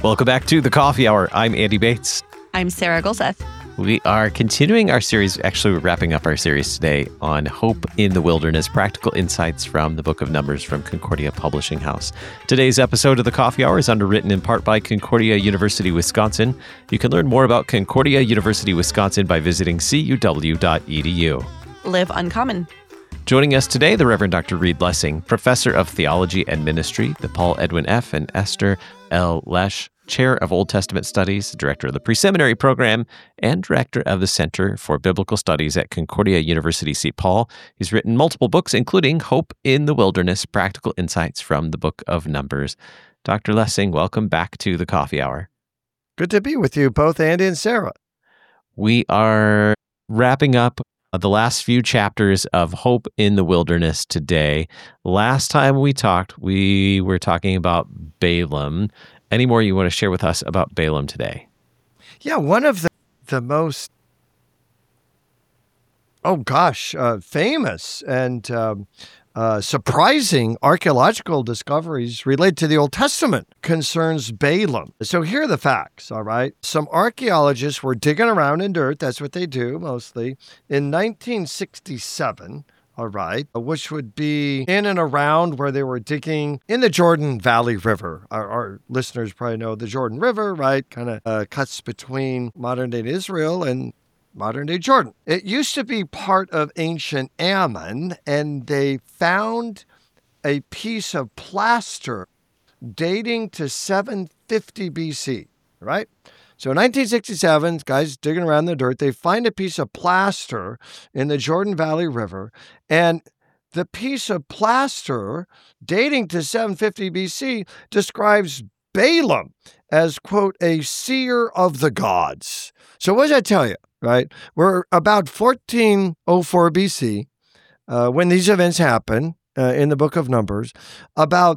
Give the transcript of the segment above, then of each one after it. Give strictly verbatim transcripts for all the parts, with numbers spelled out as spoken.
Welcome back to the Coffee Hour. I'm Andy Bates. I'm Sarah Golseth. We are continuing our series, actually we're wrapping up our series today on Hope in the Wilderness, practical insights from the Book of Numbers from Concordia Publishing House. Today's episode of the Coffee Hour is underwritten in part by Concordia University, Wisconsin. You can learn more about Concordia University, Wisconsin by visiting c u w dot e d u. Live uncommon. Joining us today, the Reverend Doctor Reed Lessing, Professor of Theology and Ministry, the Paul Edwin F. and Esther L. Lesh Chair of Old Testament Studies, Director of the Pre-Seminary Program, and Director of the Center for Biblical Studies at Concordia University, Saint Paul. He's written multiple books, including Hope in the Wilderness, Practical Insights from the Book of Numbers. Doctor Lessing, welcome back to the Coffee Hour. Good to be with you, both Andy and Sarah. We are wrapping up the last few chapters of Hope in the Wilderness today. Last time we talked, we were talking about Balaam. Any more you want to share with us about Balaam today? Yeah, one of the, the most, oh gosh, uh, famous and um, uh, surprising archaeological discoveries related to the Old Testament concerns Balaam. So here are the facts, all right? Some archaeologists were digging around in dirt, that's what they do mostly, in nineteen sixty-seven. All right, which would be in and around where they were digging in the Jordan Valley River. Our, our listeners probably know the Jordan River, right? Kind of uh, cuts between modern-day Israel and modern-day Jordan. It used to be part of ancient Ammon, and they found a piece of plaster dating to seven fifty B C, right? So in nineteen sixty-seven, guys digging around in the dirt, they find a piece of plaster in the Jordan Valley River, and the piece of plaster dating to seven fifty B C describes Balaam as, quote, a seer of the gods. So what does that tell you, right? We're about fourteen oh four B C uh, when these events happen uh, in the book of Numbers. About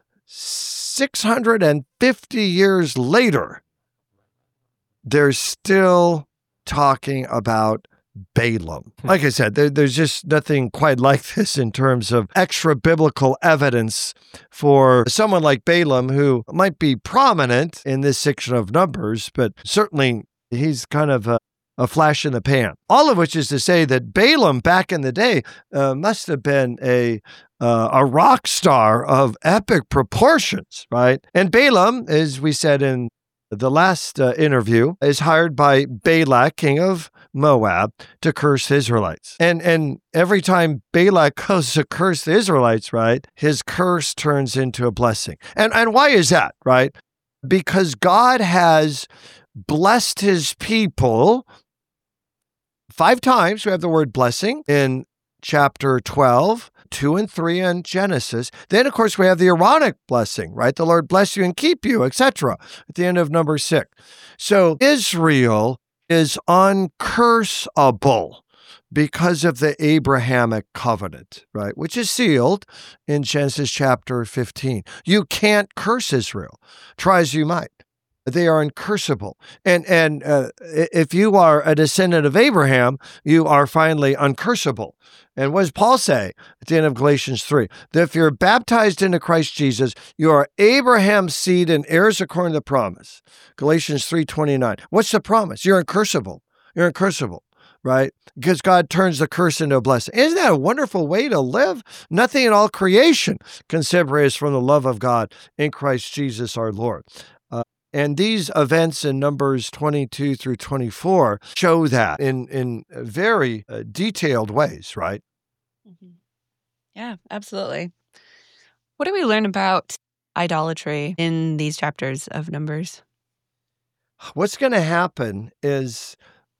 six hundred fifty years later, they're still talking about Balaam. Like I said, there, there's just nothing quite like this in terms of extra biblical evidence for someone like Balaam, who might be prominent in this section of Numbers, but certainly he's kind of a, a flash in the pan. All of which is to say that Balaam back in the day uh, must have been a uh, a rock star of epic proportions, right? And Balaam, as we said in the last uh, interview, is hired by Balak, king of Moab, to curse the Israelites. And and every time Balak goes to curse the Israelites, right, his curse turns into a blessing. And and why is that, right? Because God has blessed his people five times. We have the word blessing in chapter twelve, two and three in Genesis. Then, of course, we have the Aaronic blessing, right? The Lord bless you and keep you, et cetera, at the end of number six. So Israel is uncursable because of the Abrahamic covenant, right? Which is sealed in Genesis chapter fifteen. You can't curse Israel, try as you might. They are uncursable. And and uh, if you are a descendant of Abraham, you are finally uncursable. And what does Paul say at the end of Galatians three? That if you're baptized into Christ Jesus, you are Abraham's seed and heirs according to the promise. Galatians three twenty-nine. What's the promise? You're uncursable. You're uncursable, right? Because God turns the curse into a blessing. Isn't that a wonderful way to live? Nothing in all creation can separate us from the love of God in Christ Jesus our Lord. And these events in Numbers twenty-two through twenty-four show that in, in very uh, detailed ways, right? Mm-hmm. Yeah, absolutely. What do we learn about idolatry in these chapters of Numbers? What's going to happen is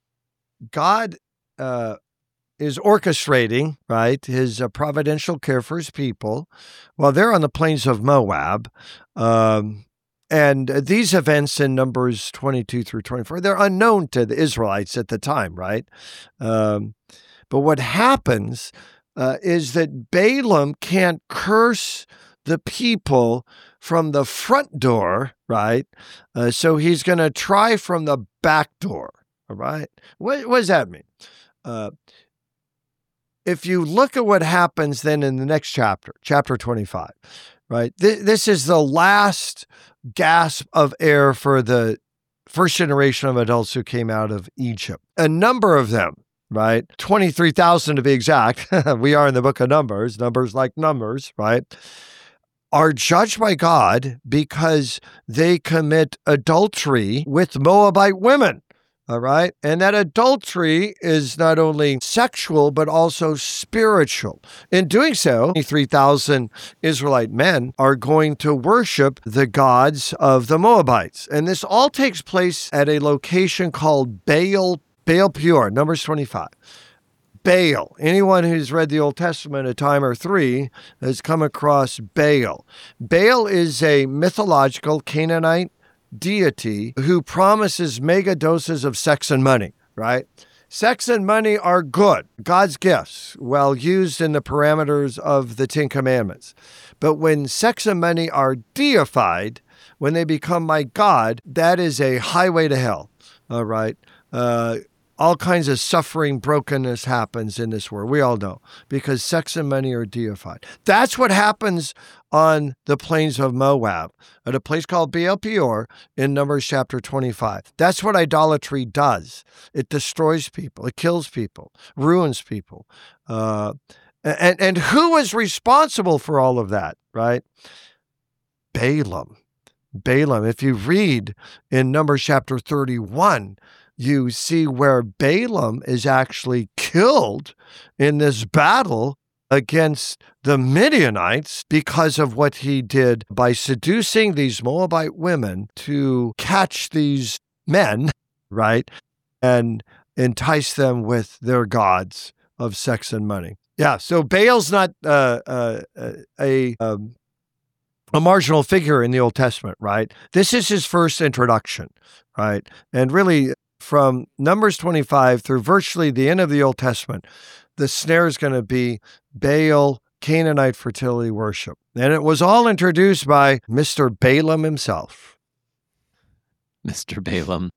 God uh, is orchestrating, right, his uh, providential care for his people while they're on the plains of Moab. Um, And these events in Numbers twenty-two through twenty-four, they're unknown to the Israelites at the time, right? Um, but what happens uh, is that Balaam can't curse the people from the front door, right? Uh, so he's going to try from the back door, all right? What, what does that mean? Uh, if you look at what happens then in the next chapter, chapter twenty-five, right? Th- this is the last gasp of air for the first generation of adults who came out of Egypt. A number of them, right? twenty-three thousand to be exact. We are in the book of Numbers, numbers like numbers, right? Are judged by God because they commit adultery with Moabite women. All right. And that adultery is not only sexual, but also spiritual. In doing so, three thousand Israelite men are going to worship the gods of the Moabites. And this all takes place at a location called Baal, Baal Peor, Numbers twenty-five. Baal. Anyone who's read the Old Testament a time or three has come across Baal. Baal is a mythological Canaanite deity who promises mega doses of sex and money, right? Sex and money are good, God's gifts, well used in the parameters of the Ten Commandments. But when sex and money are deified, when they become my God, that is a highway to hell, all right? Uh, all kinds of suffering, brokenness happens in this world. We all know, because sex and money are deified. That's what happens on the plains of Moab, at a place called Baal Peor in Numbers chapter twenty-five. That's what idolatry does. It destroys people. It kills people, ruins people. Uh, and, and who is responsible for all of that, right? Balaam. Balaam. If you read in Numbers chapter thirty-one, you see where Balaam is actually killed in this battle against the Midianites because of what he did by seducing these Moabite women to catch these men, right, and entice them with their gods of sex and money. Yeah, so Baal's not uh, uh, a um, a marginal figure in the Old Testament, right? This is his first introduction, right? And really, from Numbers twenty-five through virtually the end of the Old Testament, the snare is going to be Baal, Canaanite fertility worship. And it was all introduced by Mister Balaam himself. Mister Balaam.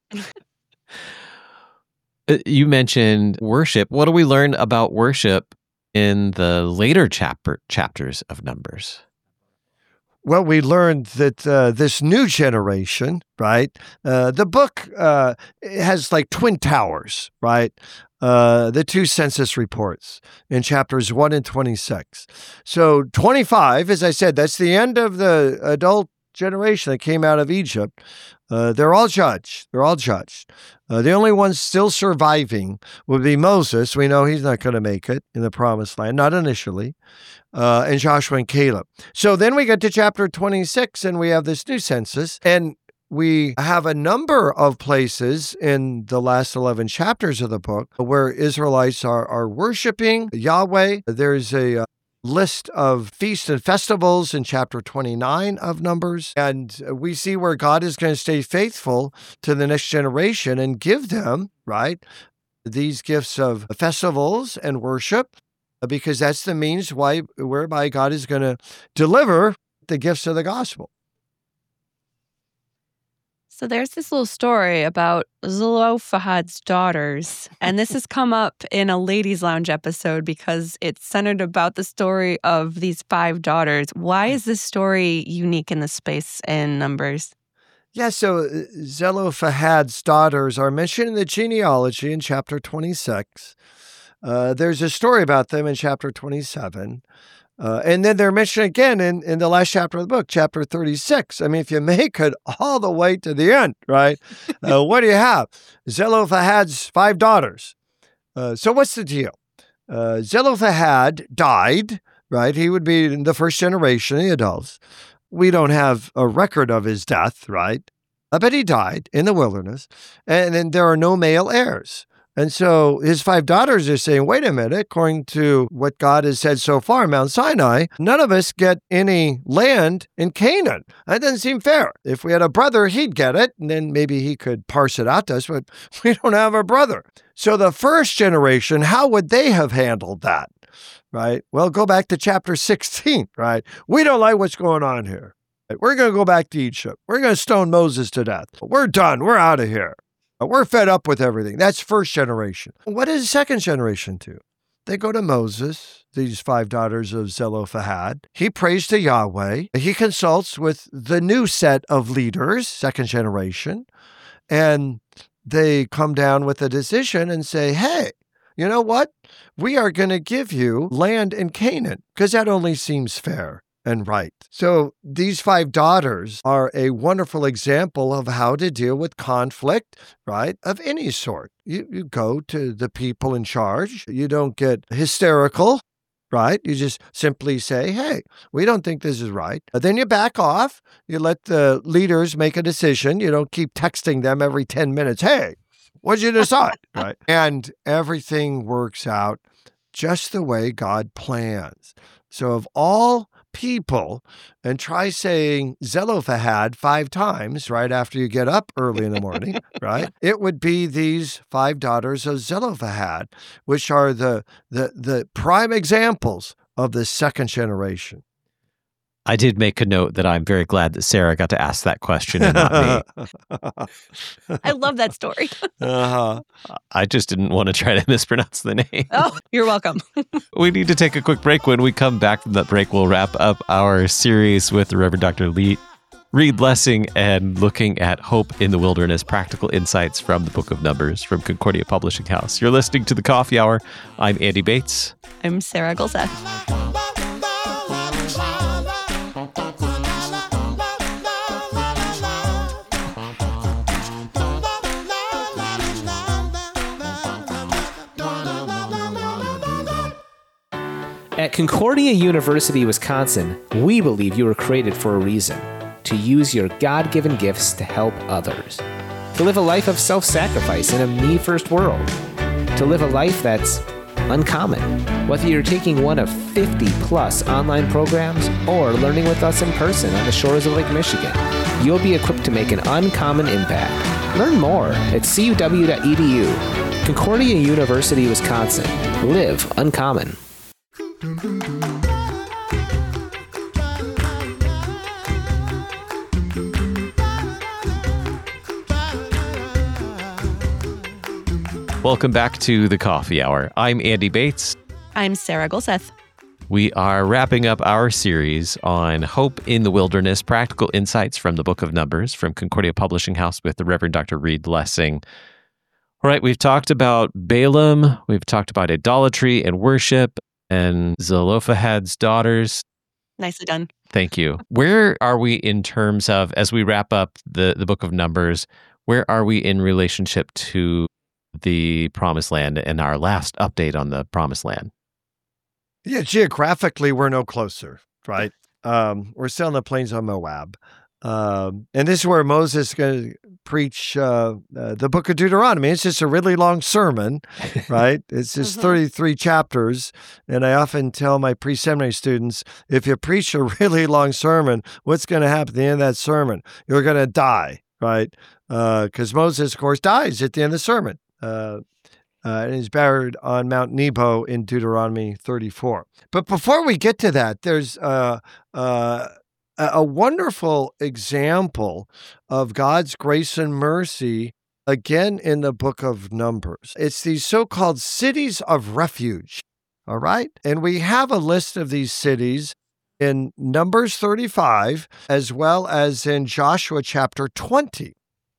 You mentioned worship. What do we learn about worship in the later chapter chapters of Numbers? Well, we learned that uh, this new generation, right? Uh, the book uh, has like twin towers, right? Uh, the two census reports in chapters one and twenty-six. So twenty-five, as I said, that's the end of the adult generation that came out of Egypt. Uh, they're all judged. They're all judged. Uh, the only one still surviving would be Moses. We know he's not going to make it in the promised land, not initially. Uh, and Joshua and Caleb. So then we get to chapter twenty-six and we have this new census, and we have a number of places in the last eleven chapters of the book where Israelites are, are worshiping Yahweh. There's a uh, list of feasts and festivals in chapter twenty-nine of Numbers, and we see where God is going to stay faithful to the next generation and give them, right, these gifts of festivals and worship, because that's the means why whereby God is going to deliver the gifts of the gospel. So there's this little story about Zelophehad's daughters, and this has come up in a Ladies Lounge episode because it's centered about the story of these five daughters. Why is this story unique in the space in Numbers? Yeah, so Zelophehad's daughters are mentioned in the genealogy in chapter twenty-six. Uh, there's a story about them in chapter twenty-seven. Uh, and then they're mentioned again in, in the last chapter of the book, chapter thirty-six. I mean, if you make it all the way to the end, right, uh, what do you have? Zelophehad's five daughters. Uh, so what's the deal? Uh, Zelophehad died, right? He would be in the first generation of the adults. We don't have a record of his death, right? Uh, but he died in the wilderness, and then there are no male heirs. And so his five daughters are saying, wait a minute, according to what God has said so far, Mount Sinai, none of us get any land in Canaan. That doesn't seem fair. If we had a brother, he'd get it, and then maybe he could parse it out to us, but we don't have a brother. So the first generation, how would they have handled that, right? Well, go back to chapter sixteen, right? We don't like what's going on here. We're going to go back to Egypt. We're going to stone Moses to death. We're done. We're out of here. We're fed up with everything. That's first generation. What does second generation do? they go to Moses, these five daughters of Zelophehad. He prays to Yahweh. He consults with the new set of leaders, second generation, and they come down with a decision and say, hey, you know what? We are going to give you land in Canaan because that only seems fair and right. So these five daughters are a wonderful example of how to deal with conflict, right, of any sort. You, you go to the people in charge. You don't get hysterical, right? You just simply say, hey, we don't think this is right. And then you back off. You let the leaders make a decision. You don't keep texting them every ten minutes, hey, what'd you decide? Right? And everything works out just the way God plans. So of all people, and try saying Zelophehad five times right after you get up early in the morning, right? It would be these five daughters of Zelophehad, which are the the the prime examples of the second generation. I did make a note that I'm very glad that Sarah got to ask that question and not me. I love that story. uh-huh. I just didn't want to try to mispronounce the name. Oh, you're welcome. We need to take a quick break. When we come back from that break, we'll wrap up our series with the Reverend Doctor Lee, Reed Lessing, and looking at hope in the wilderness, practical insights from the Book of Numbers from Concordia Publishing House. You're listening to The Coffee Hour. I'm Andy Bates. I'm Sarah Golseth. At Concordia University, Wisconsin, we believe you were created for a reason, to use your God-given gifts to help others, to live a life of self-sacrifice in a me-first world, to live a life that's uncommon. Whether you're taking one of fifty plus online programs or learning with us in person on the shores of Lake Michigan, you'll be equipped to make an uncommon impact. Learn more at c u w dot e d u. Concordia University, Wisconsin. Live uncommon. Welcome back to The Coffee Hour. I'm Andy Bates. I'm Sarah Golseth. We are wrapping up our series on Hope in the Wilderness, Practical Insights from the Book of Numbers from Concordia Publishing House with the Reverend Doctor Reed Lessing. All right, we've talked about Balaam, we've talked about idolatry and worship, and Zelophehad's daughters. Nicely done. Thank you. Where are we in terms of, as we wrap up the, the Book of Numbers, where are we in relationship to the Promised Land and our last update on the Promised Land? Yeah, geographically, we're no closer, right? Um, we're still in the plains of Moab. Um, and this is where Moses is going to preach uh, uh, the book of Deuteronomy. It's just a really long sermon, right? It's just mm-hmm. thirty-three chapters. And I often tell my pre-seminary students, if you preach a really long sermon, what's going to happen at the end of that sermon? You're going to die, right? Because uh, Moses, of course, dies at the end of the sermon. Uh, uh, and is buried on Mount Nebo in Deuteronomy thirty-four. But before we get to that, there's uh, uh, a wonderful example of God's grace and mercy, again, in the book of Numbers. It's these so-called cities of refuge, all right? And we have a list of these cities in Numbers thirty-five, as well as in Joshua chapter twenty.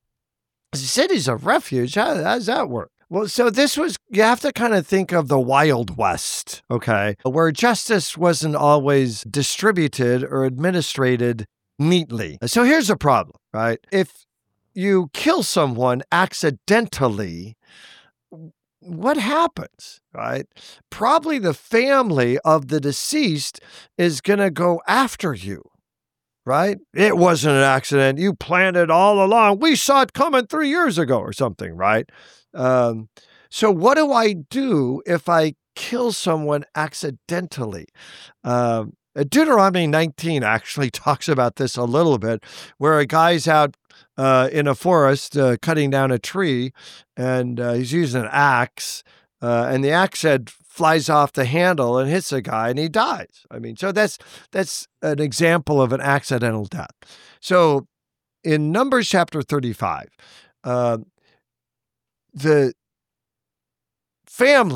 Cities of refuge, how, how does that work? Well, so this was, you have to kind of think of the Wild West, okay, where justice wasn't always distributed or administrated neatly. So here's the problem, right? If you kill someone accidentally, what happens, right? Probably the family of the deceased is going to go after you. Right? It wasn't an accident. You planned it all along. We saw it coming three years ago or something, right? Um, so what do I do if I kill someone accidentally? Um, Deuteronomy nineteen actually talks about this a little bit, where a guy's out uh, in a forest uh, cutting down a tree, and uh, he's using an axe, uh, and the axe head flies off the handle and hits a guy, and he dies. I mean, so that's that's an example of an accidental death. So in Numbers chapter thirty-five, uh, the family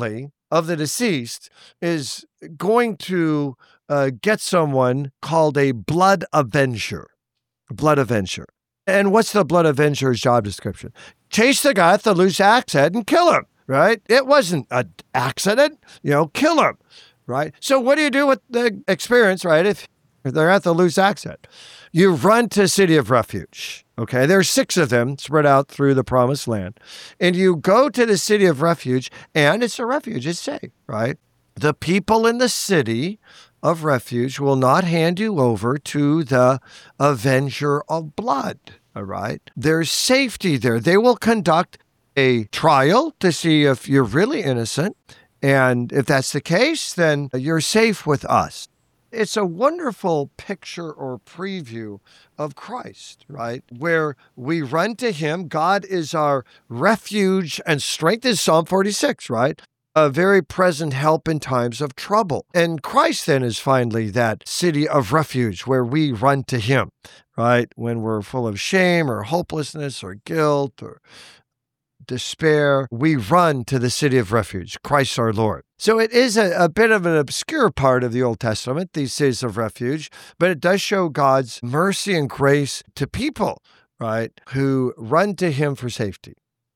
of the deceased is going to uh, get someone called a blood avenger. Blood avenger. And what's the blood avenger's job description? Chase the guy with the loose axe head and kill him, right? It wasn't an accident, you know, kill him, right? So what do you do with the experience, right? If they're at the loose axe head, you run to City of Refuge. Okay, there's six of them spread out through the Promised Land. And you go to the City of Refuge, and it's a refuge, it's safe, right? The people in the City of Refuge will not hand you over to the Avenger of Blood, all right? There's safety there. They will conduct a trial to see if you're really innocent. And if that's the case, then you're safe with us. It's a wonderful picture or preview of Christ, right? Where we run to him. God is our refuge and strength, is Psalm forty-six, right? A very present help in times of trouble. And Christ then is finally that city of refuge where we run to him, right? When we're full of shame or hopelessness or guilt or despair, we run to the city of refuge, Christ our Lord. So it is a, a bit of an obscure part of the Old Testament, these cities of refuge, but it does show God's mercy and grace to people, right, who run to him for safety.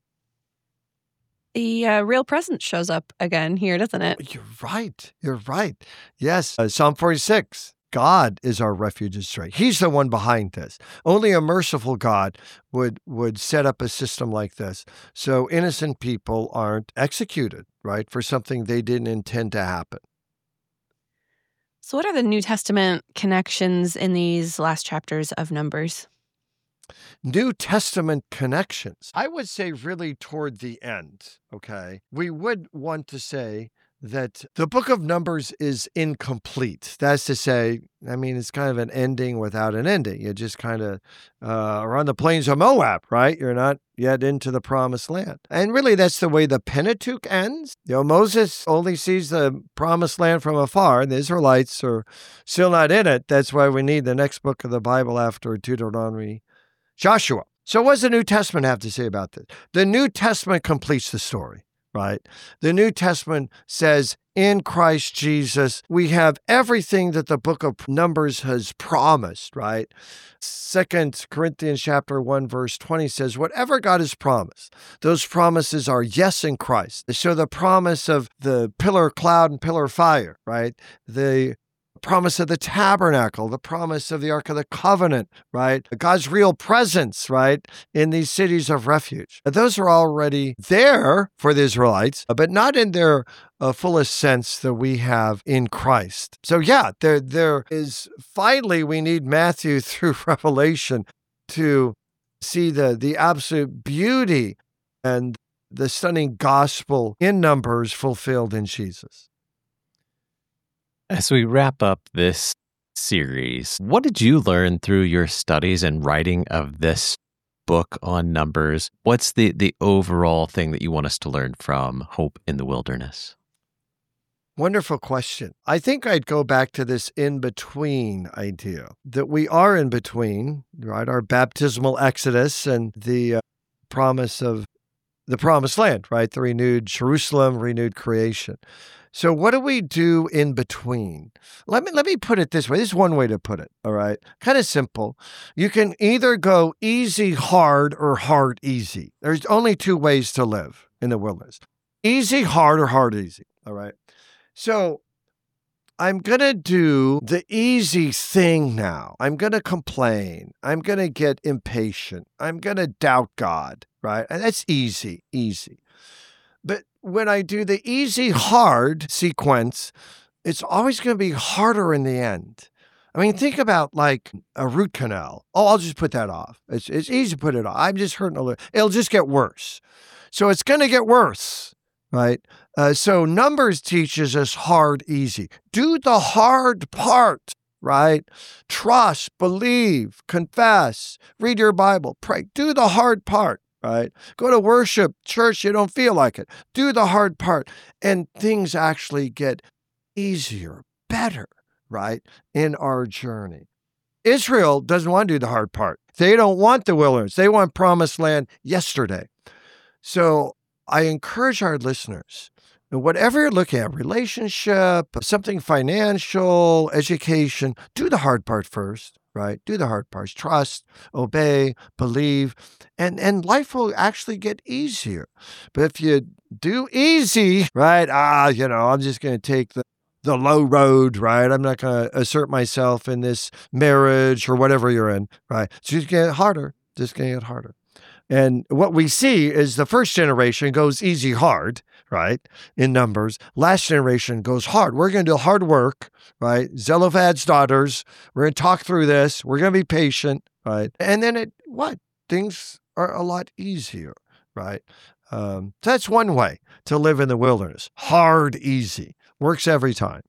The uh, real presence shows up again here, doesn't it? You're right. You're right. Yes. Uh, Psalm forty-six. God is our refuge and strength. He's the one behind this. Only a merciful God would would set up a system like this so innocent people aren't executed, right, for something they didn't intend to happen. So what are the New Testament connections in these last chapters of Numbers? New Testament connections. I would say really toward the end, okay? We would want to say that the book of Numbers is incomplete. That's to say, I mean, it's kind of an ending without an ending. You just kind of uh, are on the plains of Moab, right? You're not yet into the promised land. And really, that's the way the Pentateuch ends. You know, Moses only sees the promised land from afar, and the Israelites are still not in it. That's why we need the next book of the Bible after Deuteronomy, Joshua. So what does the New Testament have to say about this? The New Testament completes the story. Right? The New Testament says in Christ Jesus, we have everything that the book of Numbers has promised, right? Second Corinthians chapter one, verse twenty says, whatever God has promised, those promises are yes in Christ. So the promise of the pillar of cloud and pillar of fire, right? The promise of the tabernacle, the promise of the Ark of the Covenant, right? God's real presence, right, in these cities of refuge. Those are already there for the Israelites, but not in their uh, fullest sense that we have in Christ. So yeah, there, there is, finally, we need Matthew through Revelation to see the, the absolute beauty and the stunning gospel in Numbers fulfilled in Jesus. As we wrap up this series, what did you learn through your studies and writing of this book on Numbers? What's the, the overall thing that you want us to learn from Hope in the Wilderness? Wonderful question. I think I'd go back to this in-between idea, that we are in between, right? Our baptismal exodus and the uh, promise of the promised land, right? The renewed Jerusalem, renewed creation. So what do we do in between? Let me let me put it this way. This is one way to put it, all right? Kind of simple. You can either go easy, hard, or hard, easy. There's only two ways to live in the wilderness. Easy, hard, or hard, easy, all right? So I'm going to do the easy thing now. I'm going to complain. I'm going to get impatient. I'm going to doubt God, right? And that's easy, easy. But when I do the easy, hard sequence, it's always going to be harder in the end. I mean, think about like a root canal. Oh, I'll just put that off. It's, it's easy to put it off. I'm just hurting a little. It'll just get worse. So it's going to get worse, right? Uh, so Numbers teaches us hard, easy. Do the hard part, right? Trust, believe, confess, read your Bible, pray. Do the hard part. Right? Go to worship, church, you don't feel like it. Do the hard part. And things actually get easier, better, right, in our journey. Israel doesn't want to do the hard part. They don't want the wilderness. They want promised land yesterday. So I encourage our listeners whatever you're looking at, relationship, something financial, education, do the hard part first, right? Do the hard parts. Trust, obey, believe, and, and life will actually get easier. But if you do easy, right? Ah, you know, I'm just going to take the the low road, right? I'm not going to assert myself in this marriage or whatever you're in, right? It's just going to get harder. Just going to get harder. And what we see is the first generation goes easy hard, right, in numbers. Last generation goes hard. We're going to do hard work, right? Zelophehad's daughters, we're going to talk through this. We're going to be patient, right? And then it, what? Things are a lot easier, right? Um, so that's one way to live in the wilderness. Hard, easy. Works every time.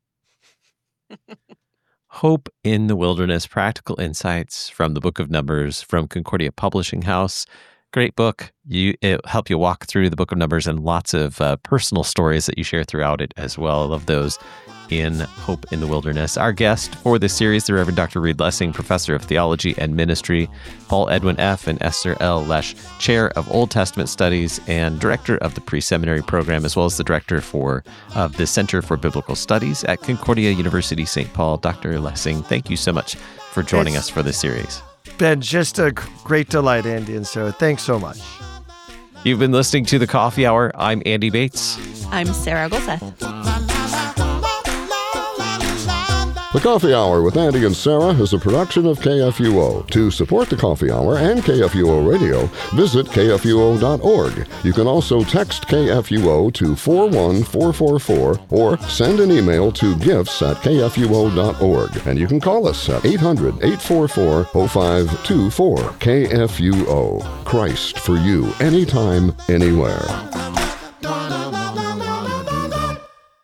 Hope in the Wilderness, Practical Insights from the Book of Numbers from Concordia Publishing House. Great book. You, it'll help you walk through the Book of Numbers and lots of uh, personal stories that you share throughout it as well. I love those in Hope in the Wilderness. Our guest for this series, the Reverend Doctor Reed Lessing, Professor of Theology and Ministry, Paul Edwin F. and Esther L. Lesh, Chair of Old Testament Studies and Director of the Pre-Seminary Program, as well as the Director for of the Center for Biblical Studies at Concordia University, Saint Paul. Doctor Lessing, thank you so much for joining it's- us for this series. Been just a great delight, Andy, and Sarah. Thanks so much. You've been listening to The Coffee Hour. I'm Andy Bates. I'm Sarah Golseth. The Coffee Hour with Andy and Sarah is a production of K F U O. To support The Coffee Hour and K F U O Radio, visit K F U O dot org. You can also text K F U O to four one four four four or send an email to gifts at K F U O dot org. And you can call us at eight hundred, eight four four, oh five two four. K F U O. Christ for you, anytime, anywhere.